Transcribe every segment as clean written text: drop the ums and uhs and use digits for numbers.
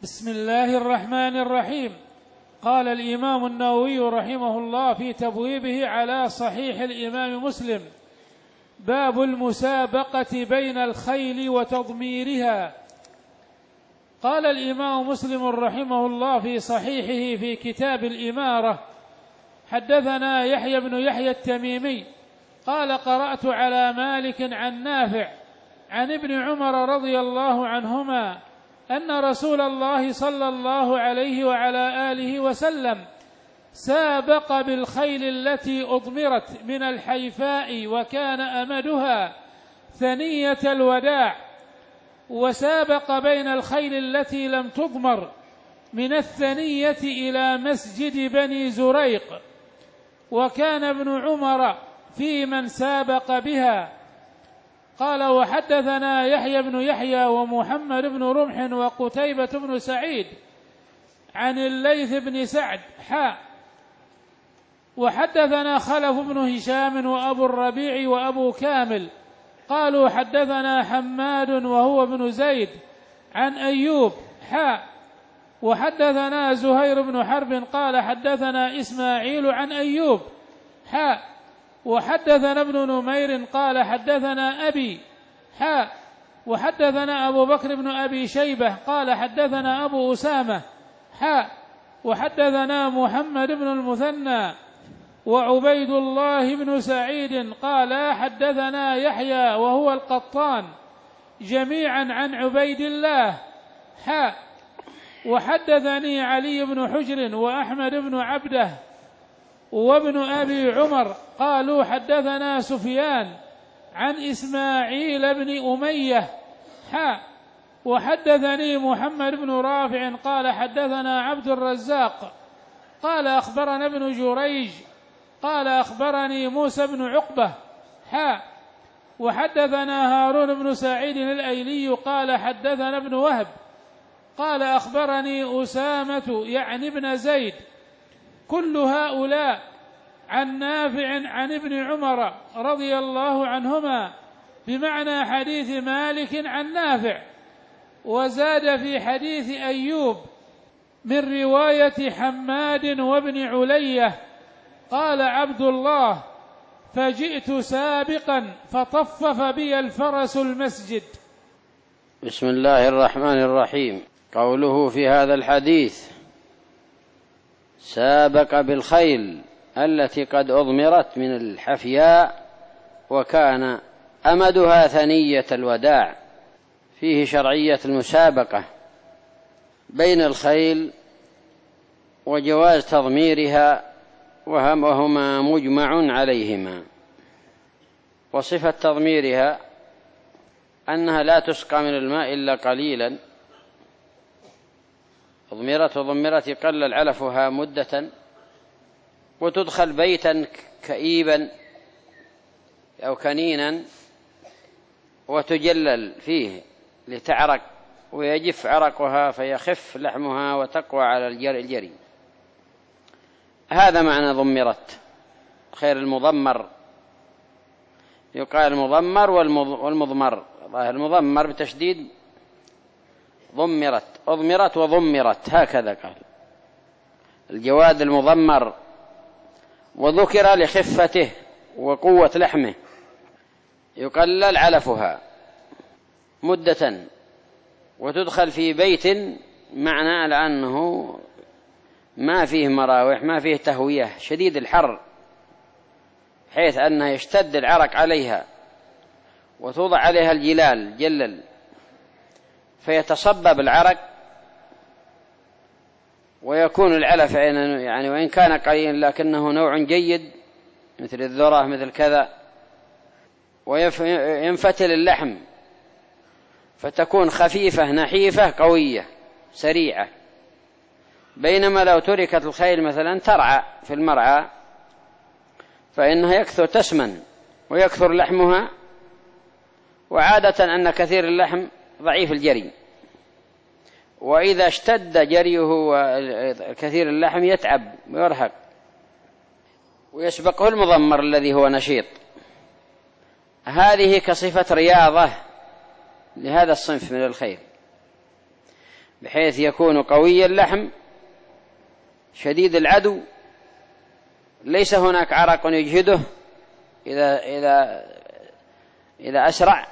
بسم الله الرحمن الرحيم. قال الإمام النووي رحمه الله في تبويبه على صحيح الإمام مسلم: باب المسابقة بين الخيل وتضميرها. قال الإمام مسلم رحمه الله في صحيحه في كتاب الإمارة: حدثنا يحيى بن يحيى التميمي قال: قرأت على مالك عن نافع عن ابن عمر رضي الله عنهما أن رسول الله صلى الله عليه وعلى آله وسلم سابق بالخيل التي أضمرت من الحيفاء وكان أمدها ثنية الوداع، وسابق بين الخيل التي لم تضمر من الثنية إلى مسجد بني زريق، وكان ابن عمر في من سابق بها. قال: وحدثنا يحيى بن يحيى ومحمد بن رمح وقتيبة بن سعيد عن الليث بن سعد وحدثنا خلف بن هشام وأبو الربيع وأبو كامل قالوا: حدثنا حماد وهو ابن زيد عن أيوب وحدثنا زهير بن حرب قال: حدثنا إسماعيل عن أيوب وحدثنا ابن نمير قال: حدثنا أبي وحدثنا أبو بكر بن أبي شيبة قال: حدثنا أبو أسامة وحدثنا محمد بن المثنى وعبيد الله بن سعيد قال: حدثنا يحيى وهو القطان جميعا عن عبيد الله وحدثني علي بن حجر وأحمد بن عبده وابن أبي عمر قالوا: حدثنا سفيان عن إسماعيل بن أمية وحدثني محمد بن رافع قال: حدثنا عبد الرزاق قال: أخبرنا ابن جريج قال: أخبرني موسى بن عقبة وحدثنا هارون بن سعيد الأيلي قال: حدثنا ابن وهب قال: أخبرني أسامة يعني ابن زيد، كل هؤلاء عن نافع عن ابن عمر رضي الله عنهما بمعنى حديث مالك عن نافع. وزاد في حديث أيوب من رواية حماد وابن علية قال عبد الله: فجئت سابقا فطفف بي الفرس المسجد. بسم الله الرحمن الرحيم. قوله في هذا الحديث: سابق بالخيل التي قد أضمرت من الحفياء وكان أمدها ثنية الوداع، فيه شرعية المسابقة بين الخيل وجواز تضميرها، وهما مجمع عليهما. وصفة تضميرها أنها لا تسقى من الماء إلا قليلا، ضمرت يقلل علفها مدة، وتدخل بيتا كئيبا أو كنينا وتجلل فيه لتعرق ويجف عرقها فيخف لحمها وتقوى على الجري. هذا معنى ضمرت. خير المضمر، يقال المضمر والمضمر. المضمر بتشديد ضمرت، أضمرت وضمرت، هكذا قال. الجواد المضمر، وذكر لخفته وقوة لحمه، يقلل علفها مدة وتدخل في بيت، معنى لأنه ما فيه مراوح، ما فيه تهوية، شديد الحر حيث أنه يشتد العرق عليها وتوضع عليها الجلال جلل فيتصبب العرق ويكون العلف يعني وإن كان قليلا لكنه نوع جيد مثل الذرة مثل كذا، وينفتل اللحم فتكون خفيفة نحيفة قوية سريعة. بينما لو تركت الخيل مثلا ترعى في المرعى فإنها يكثر تسمن ويكثر لحمها، وعادة أن كثير اللحم ضعيف الجري، وإذا اشتد جريه وكثير اللحم يتعب ويرهق ويسبقه المضمر الذي هو نشيط. هذه كصفة رياضة لهذا الصنف من الخيل. بحيث يكون قوي اللحم شديد العدو، ليس هناك عرق يجهده إذا أسرع.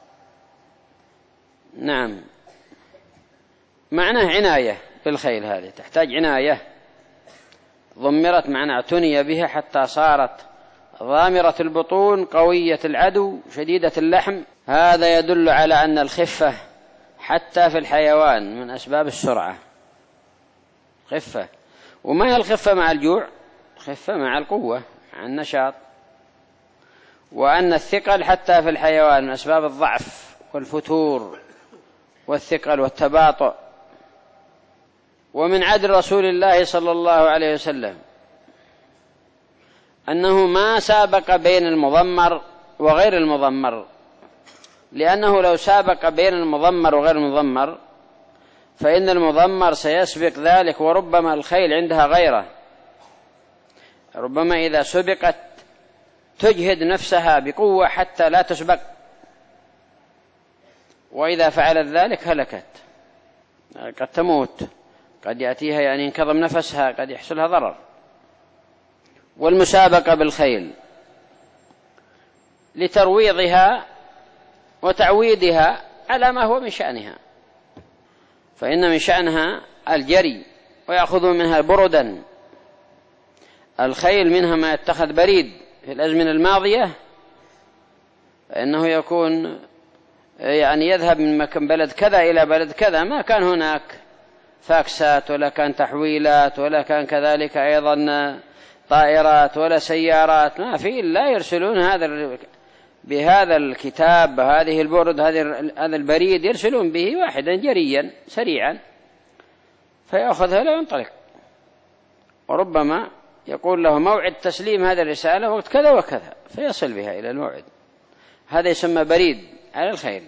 نعم، معناه عناية بالخيل، هذه تحتاج عناية، ضمرت معنى اعتني بها حتى صارت ضامرة البطون قوية العدو شديدة اللحم. هذا يدل على أن الخفة حتى في الحيوان من أسباب السرعة، خفة. وما هي الخفة مع الجوع؟ خفة مع القوة، مع النشاط. وأن الثقل حتى في الحيوان من أسباب الضعف والفتور والثقل والتباطؤ. ومن عدل رسول الله صلى الله عليه وسلم أنه ما سابق بين المضمر وغير المضمر، لأنه لو سابق بين المضمر وغير المضمر فإن المضمر سيسبق ذلك، وربما الخيل عندها غيره، ربما إذا سبقت تجهد نفسها بقوة حتى لا تسبق، وإذا فعلت ذلك هلكت، قد تموت، قد يأتيها يعني ينكظم نفسها، قد يحصلها ضرر. والمسابقة بالخيل لترويضها وتعويدها على ما هو من شأنها، فإن من شأنها الجري، ويأخذون منها بردا. الخيل منها ما يتخذ بريد في الأزمنة الماضية، فإنه يكون يعني يذهب من مكان بلد كذا إلى بلد كذا، ما كان هناك فاكسات ولا كان تحويلات ولا كان كذلك أيضا طائرات ولا سيارات، ما في، لا يرسلون بهذا الكتاب، بهذه البرد، هذا البريد يرسلون به واحدا جريا سريعا فيأخذها لا ينطلق، وربما يقول له موعد تسليم هذه الرسالة وقت كذا وكذا فيصل بها إلى الموعد. هذا يسمى بريد على الخيل.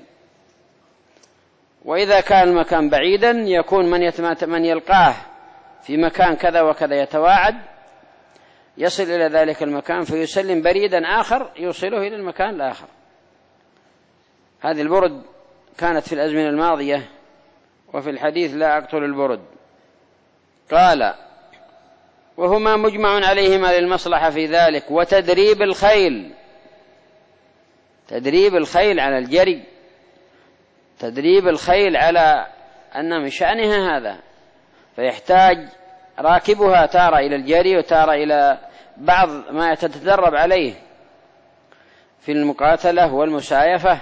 وإذا كان المكان بعيدا يكون من يلقاه في مكان كذا وكذا يتواعد، يصل إلى ذلك المكان فيسلم بريدا آخر يوصله إلى المكان الآخر. هذه البرد كانت في الأزمنة الماضية، وفي الحديث لا أقتل البرد. قال: وهما مجمع عليهما للمصلحة في ذلك. وتدريب الخيل، تدريب الخيل على الجري، تدريب الخيل على أن من شأنها هذا، فيحتاج راكبها تارة إلى الجري وتارة إلى بعض ما تتدرب عليه في المقاتلة والمسايفة،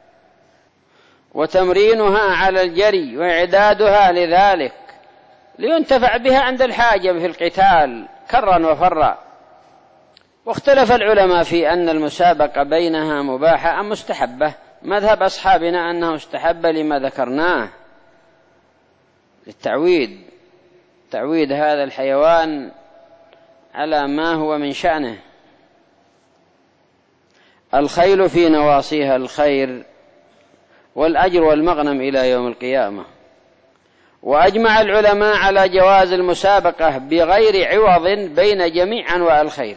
وتمرينها على الجري وإعدادها لذلك لينتفع بها عند الحاجة في القتال كرا وفرا. واختلف العلماء في أن المسابقة بينها مباحة أم مستحبة. مذهب أصحابنا أنه مستحب لما ذكرناه، للتعويد، تعويد هذا الحيوان على ما هو من شأنه. الخيل في نواصيها الخير والأجر والمغنم إلى يوم القيامة. وأجمع العلماء على جواز المسابقة بغير عوض بين جميع أنواع الخيل،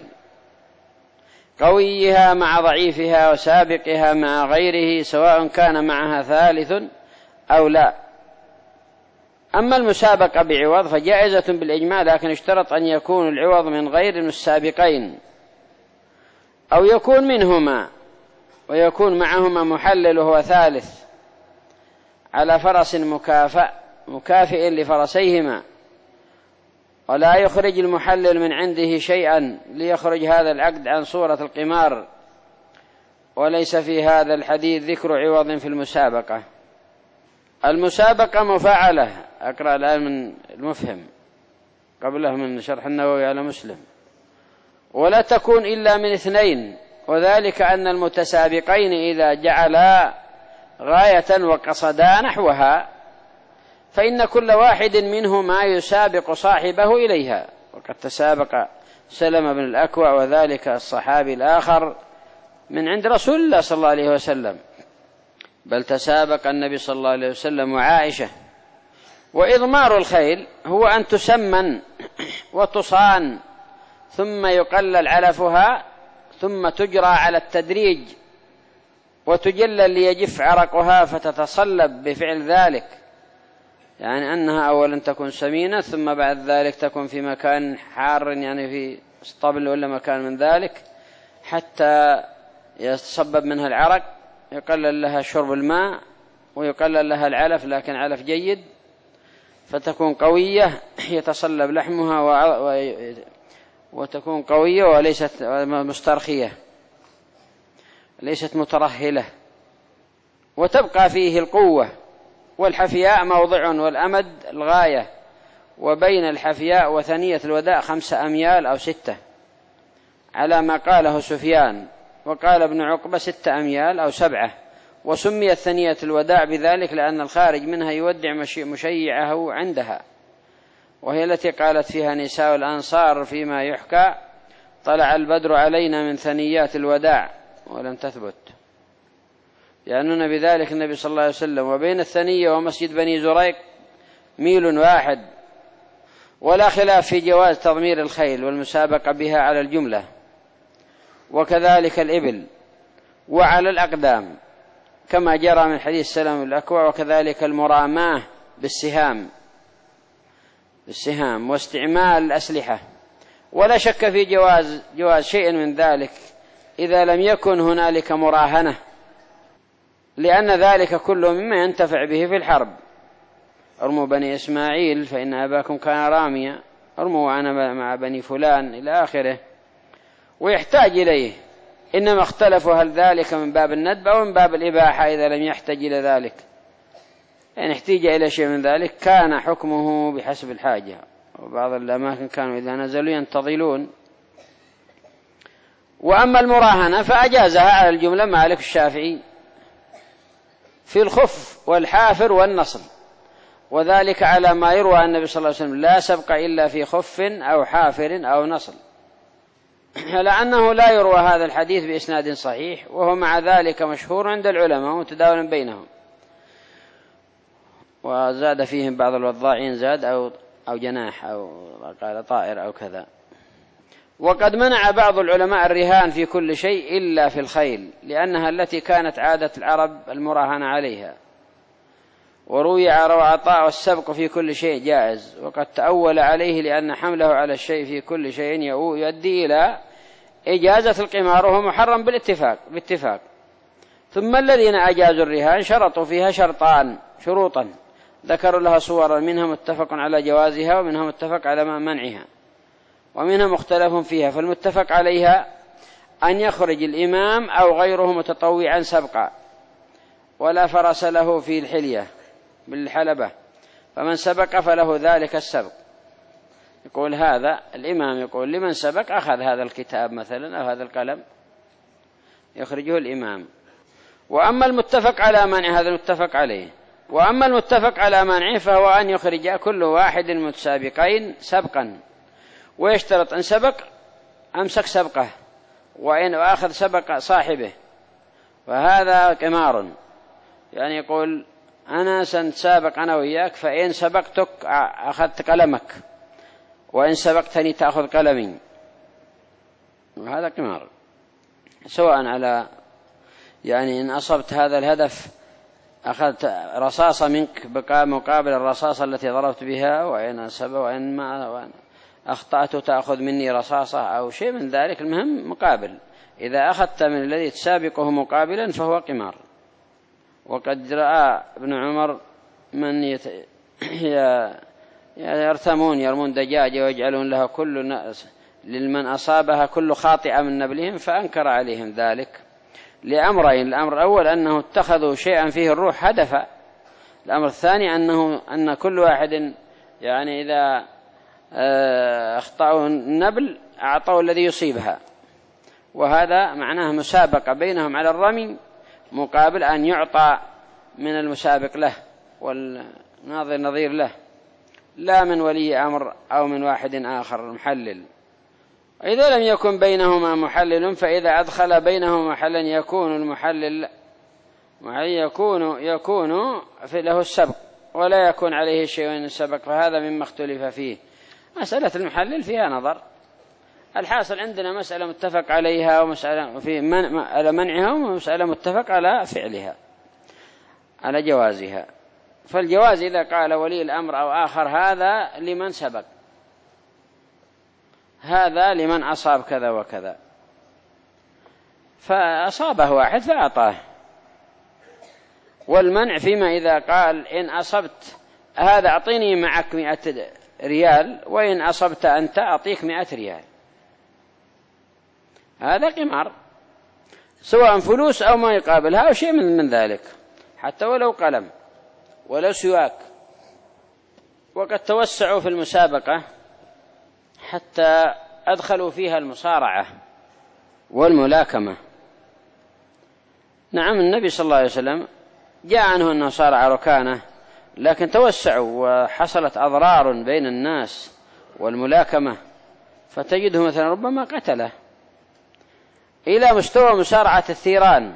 قويها مع ضعيفها وسابقها مع غيره، سواء كان معها ثالث أو لا. أما المسابقة بعوض فجائزة بالإجماع، لكن اشترط أن يكون العوض من غير السابقين، أو يكون منهما ويكون معهما محلل وهو ثالث على فرس مكافئ لفرسيهما، ولا يخرج المحلل من عنده شيئا ليخرج هذا العقد عن صورة القمار. وليس في هذا الحديث ذكر عوض في المسابقة. المسابقة مفاعلة، أقرأ الآن من المفهم قبله من شرح النووي على مسلم. ولا تكون إلا من اثنين، وذلك أن المتسابقين إذا جعلا غاية وقصدا نحوها فإن كل واحد منهما يسابق صاحبه إليها. وقد تسابق سلمة بن الأكوع وذلك الصحابي الآخر من عند رسول الله صلى الله عليه وسلم، بل تسابق النبي صلى الله عليه وسلم وعائشة. وإضمار الخيل هو أن تسمن وتصان ثم يقلل علفها ثم تجرى على التدريج وتجلل ليجف عرقها فتتصلب بفعل ذلك، يعني أنها أولا تكون سمينة ثم بعد ذلك تكون في مكان حار، يعني في اسطبل ولا مكان من ذلك، حتى يتصبب منها العرق، يقلل لها شرب الماء ويقلل لها العلف، لكن علف جيد، فتكون قوية يتصلب لحمها وتكون قوية وليست مسترخية، ليست مترهلة، وتبقى فيه القوة. والحفياء موضع والأمد الغاية، وبين الحفياء وثنية الوداع 5 أميال أو 6 على ما قاله سفيان، وقال ابن عقبة 6 أميال أو 7. وسميت ثنية الوداع بذلك لأن الخارج منها يودع مشيعه عندها، وهي التي قالت فيها نساء الأنصار فيما يحكى: طلع البدر علينا من ثنيات الوداع، ولم تثبت، يعنون بذلك النبي صلى الله عليه وسلم. وبين الثنية ومسجد بني زريق 1 واحد، ولا خلاف في جواز تضمير الخيل والمسابقة بها على الجملة، وكذلك الإبل وعلى الأقدام كما جرى من حديث سلم الأكوع، وكذلك المراماة بالسهام واستعمال الأسلحة. ولا شك في جواز شيء من ذلك إذا لم يكن هنالك مراهنة، لأن ذلك كله مما ينتفع به في الحرب. ارموا بني إسماعيل فإن أباكم كان راميا، ارموا وأنا مع بني فلان إلى آخره، ويحتاج إليه. إنما اختلفوا هل ذلك من باب الندب أو من باب الإباحة إذا لم يحتاج إلى ذلك. إن احتاج إلى شيء من ذلك كان حكمه بحسب الحاجة. وبعض الأماكن كانوا إذا نزلوا ينتظلون. وأما المراهنة فأجازها على الجملة مالك الشافعي في الخف والحافر والنصل، وذلك على ما يروى عن النبي صلى الله عليه وسلم: لا سبق إلا في خف أو حافر أو نصل، لأنه لا يروى هذا الحديث بإسناد صحيح، وهو مع ذلك مشهور عند العلماء ومتداول بينهم. وزاد فيهم بعض الوضاعين زاد أو جناح أو قال طائر أو كذا. وقد منع بعض العلماء الرهان في كل شيء إلا في الخيل، لأنها التي كانت عادة العرب المراهنة عليها. وروي عطاء والسبق في كل شيء جائز، وقد تأول عليه لأن حمله على الشيء في كل شيء يؤدي إلى إجازة القمار، وهو محرم باتفاق. ثم الذين أجازوا الرهان شرطوا فيها شروطا ذكروا لها صورا، منها متفق على جوازها ومنها متفق على منعها ومنها مختلف فيها. فالمتفق عليها أن يخرج الإمام أو غيره متطوعا سبقا، ولا فرس له في الحلية بالحلبة، فمن سبق فله ذلك السبق. يقول هذا الإمام يقول لمن سبق أخذ هذا الكتاب مثلا أو هذا القلم، يخرجه الإمام. وأما المتفق على منع هذا المتفق عليه. وأما المتفق على منعه فهو أن يخرج كل واحد متسابقين سبقا، ويشترط أن سبق أمسك سبقه، وإن أخذ سبق صاحبه، وهذا قمار. يعني يقول أنا سنتسابق أنا وإياك، فإن سبقتك أخذت قلمك، وإن سبقتني تأخذ قلمي، وهذا قمار. سواء على يعني إن أصبت هذا الهدف أخذت رصاصة منك مقابل الرصاصة التي ضربت بها، وإن ما أخطأت تأخذ مني رصاصة أو شيء من ذلك، المهم مقابل. إذا أخذت من الذي تسابقه مقابلا فهو قمار. وقد رأى ابن عمر من يرمون دجاجة ويجعلون لها لمن أصابها كل خاطئة من نبلهم، فأنكر عليهم ذلك لأمرين: الأمر الأول أنه اتخذوا شيئا فيه الروح هدفا، الأمر الثاني أن كل واحد يعني إذا أخطأوا النبل أعطوا الذي يصيبها، وهذا معناه مسابقة بينهم على الرمي مقابل أن يعطى من المسابق له والناظر نظير له، لا من ولي أمر أو من واحد آخر محلل. إذا لم يكن بينهما محلل، فإذا أدخل بينهما محلا يكون المحلل يكون في له السبق ولا يكون عليه شيء من السبق، فهذا مما اختلف فيه. مسألة المحلل فيها نظر. الحاصل عندنا مسألة متفق عليها ومسألة على منعها، ومسألة متفق على فعلها على جوازها. فالجواز إذا قال ولي الأمر أو آخر هذا لمن سبق، هذا لمن أصاب كذا وكذا، فأصابه واحد فأعطاه. والمنع فيما إذا قال إن أصبت هذا أعطيني معك 100 ريال، وإن أصبت أنت أعطيك 100 ريال، هذا قمار، سواء فلوس أو ما يقابلها أو شيء من ذلك، حتى ولو قلم ولو سواك. وقد توسعوا في المسابقة حتى أدخلوا فيها المصارعة والملاكمة. نعم، النبي صلى الله عليه وسلم جاء عنه أنه صارع ركانه، لكن توسعوا وحصلت أضرار بين الناس والملاكمة، فتجده مثلا ربما قتله، إلى مستوى مصارعة الثيران،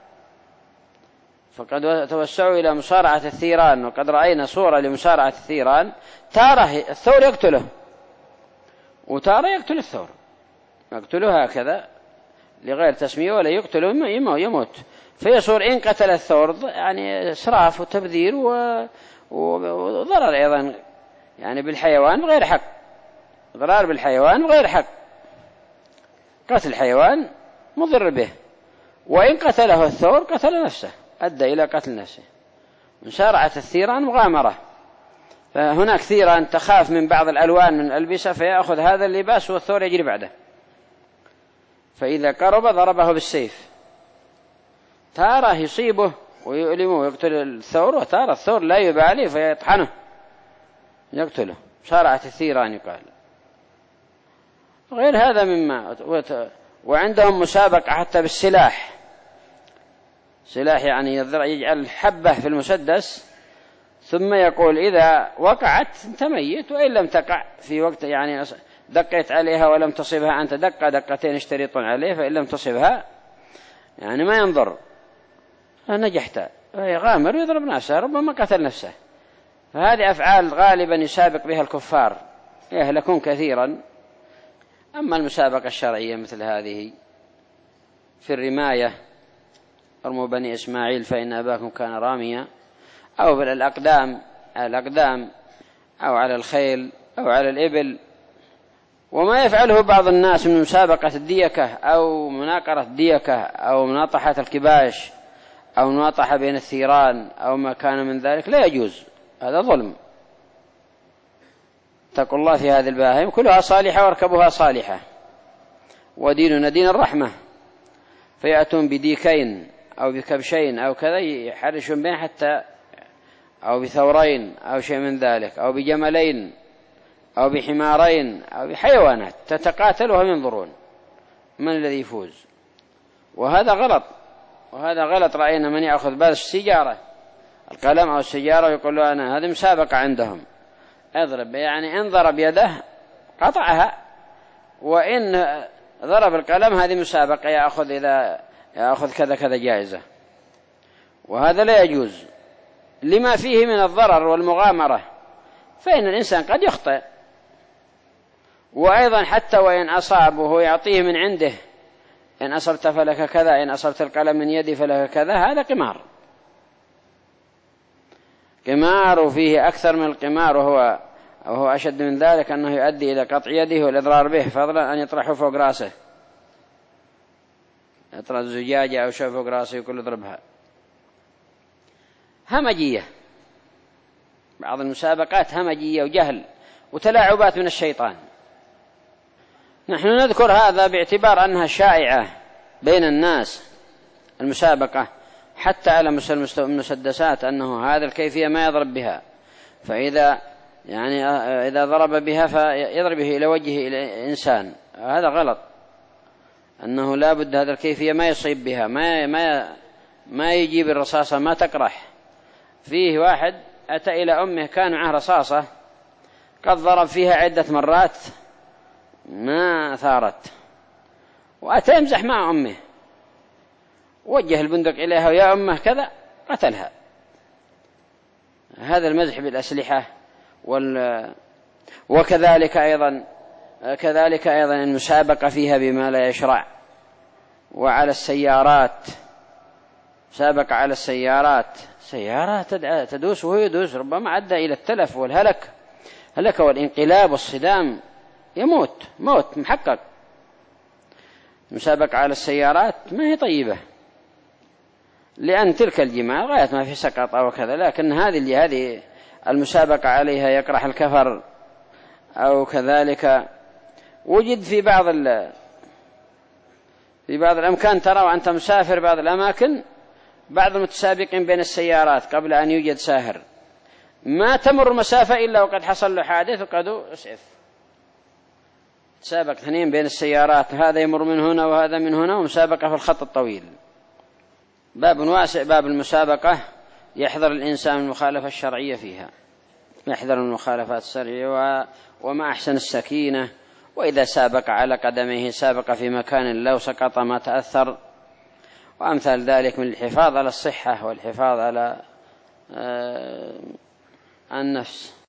فقد توسعوا إلى مصارعة الثيران. وقد رأينا صورة لمصارعة الثيران، تارة الثور يقتله وتارة يقتل الثور، يقتله هكذا لغير تسمية، ولا يقتله يموت، فيصور إن قتل الثور يعني إسراف وتبذير وضرر أيضا يعني بالحيوان بغير حق، ضرار بالحيوان بغير حق، قتل الحيوان مضر به، وإن قتله الثور قتل نفسه، أدى إلى قتل نفسه. مصارعة الثيران مغامرة، فهناك ثيران تخاف من بعض الألوان من الألبسة فيأخذ هذا اللباس والثور يجري بعده، فإذا قرب ضربه بالسيف، تارة يصيبه ويؤلمه ويقتل الثور، وتارة الثور لا يبالي فيطحنه يقتله. مصارعة الثيران يقال. غير هذا مما وعندهم مسابقة حتى بالسلاح، سلاح يعني يجعل حبة في المسدس ثم يقول إذا وقعت أنت ميت، وإن لم تقع في وقت يعني دقيت عليها ولم تصبها أنت دقتين اشتريط عليه، فإن لم تصبها يعني ما ينظر نجحت، يغامر ويضرب نفسه ربما قتل نفسه. فهذه أفعال غالبا يسابق بها الكفار يهلكون كثيرا. أما المسابقة الشرعية مثل هذه في الرماية، ارموا بني إسماعيل فإن أباكم كان راميا، أو بالأقدام أو على الخيل أو على الإبل، وما يفعله بعض الناس من مسابقة الديكة أو مناقرة الديكة أو مناطحة الكباش أو مناطحة بين الثيران أو ما كان من ذلك لا يجوز، هذا ظلم. اتقوا الله في هذه البهائم كلها صالحة واركبوها صالحة، وديننا دين الرحمة، فيأتون بديكين أو بكبشين أو كذا يحرشون بين حتى، أو بثورين أو شيء من ذلك، أو بجملين أو بحمارين أو بحيوانات تتقاتل وهم ينظرون من الذي يفوز، وهذا غلط. وهذا غلط. رأينا من يأخذ بعض السيجارة القلم أو السيجارة ويقول له أنا هذه مسابقة عندهم اضرب، يعني إن ضرب يده قطعها، وإن ضرب القلم هذه مسابقة يأخذ كذا كذا جائزة، وهذا لا يجوز لما فيه من الضرر والمغامرة، فإن الإنسان قد يخطئ. وأيضا حتى وإن أصاب وهو يعطيه من عنده، إن أصبت فلك كذا، إن أصبت القلم من يدي فلك كذا، هذا قمار وفيه أكثر من القمار، وهو أشد من ذلك أنه يؤدي إلى قطع يده والإضرار به، فضلا أن يطرحه فوق رأسه، يطرح زجاجة أو شيء فوق رأسه يقول اضربها. همجية، بعض المسابقات همجية وجهل وتلاعبات من الشيطان. نحن نذكر هذا باعتبار أنها شائعة بين الناس المسابقة، حتى على المسدسات أنه هذا الكيفية ما يضرب بها، فإذا يعني إذا ضرب بها فيضربه إلى وجهه إلى إنسان، هذا غلط. أنه لا بد هذا الكيفية ما يصيب بها، ما يجيب الرصاصة ما تقرح. فيه واحد أتى إلى أمه كان معه رصاصة قد ضرب فيها عدة مرات ما ثارت، وأتى يمزح مع أمه، وجه البندق إليها ويا أمه كذا قتلها. هذا المزح بالأسلحة. وكذلك أيضا المسابقة فيها بما لا يشرع. وعلى السيارات، مسابقة على السيارات، سيارة تدوس وهو يدوس، ربما أدى إلى التلف والهلك، هلك والانقلاب والصدام، يموت موت محقق. المسابقة على السيارات ما هي طيبة، لأن تلك الجمال غاية ما في سقط أو كذا، لكن هذه المسابقة عليها يقرح الكفر أو كذلك. وجد في بعض الأمكان ترى وأنت مسافر بعض الأماكن بعض المتسابقين بين السيارات قبل أن يوجد ساهر، ما تمر مسافة إلا وقد حصل له حادث وقد أسعف. تسابق اثنين بين السيارات، هذا يمر من هنا وهذا من هنا، ومسابقة في الخط الطويل. باب واسع باب المسابقة، يحذر الإنسان المخالفة الشرعية فيها، يحذر المخالفات الشرعية وما أحسن السكينة. وإذا سابق على قدمه سابق في مكان لو سقط ما تأثر، وأمثال ذلك من الحفاظ على الصحة والحفاظ على النفس.